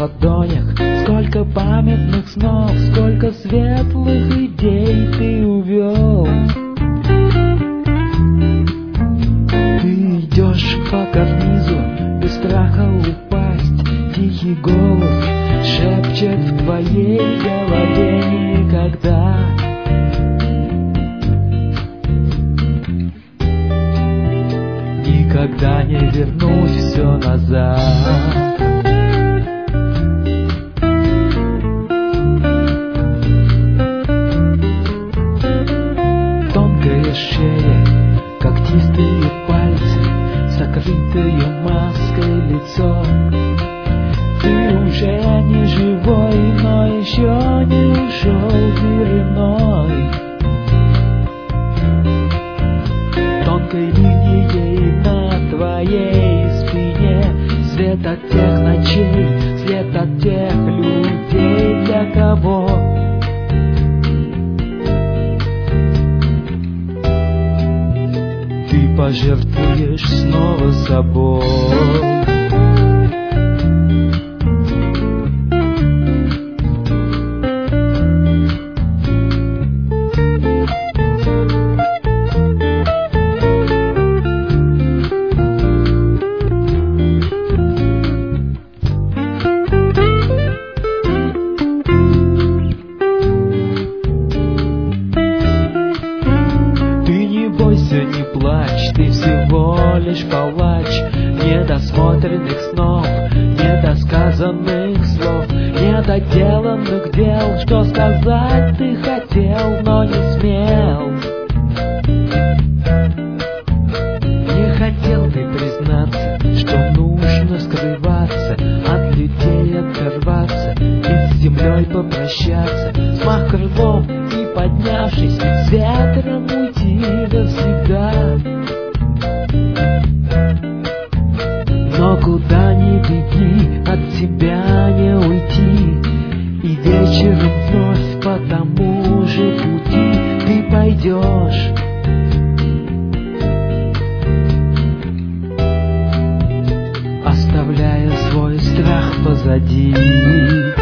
ладонях, сколько памятных снов, сколько светлых идей ты увел. Ты идешь по карнизу, без страха упасть. Тихий голос шепчет в твоей голове никогда. Никогда не вернуть все назад. Тонкая шея, когтистые пальцы, сокрытое маской лицо. Ты уже не живой, но еще не ушел в мир иной. Тонкой линией на твоей спине свет от тех ночей, след от тех людей, для кого ты пожертвуешь снова собой. Не плачь, ты всего лишь палач недосмотренных снов, недосказанных слов, недоделанных дел. Что сказать ты хотел, но не смел. Не хотел ты признаться, что нужно скрываться от людей, оторваться и с землей попрощаться, смах крылом и поднявшись с ветром уйти навсегда. Но куда ни беги, от тебя не уйти, и вечером вновь по тому же пути ты пойдешь. Оставляя свой страх позади.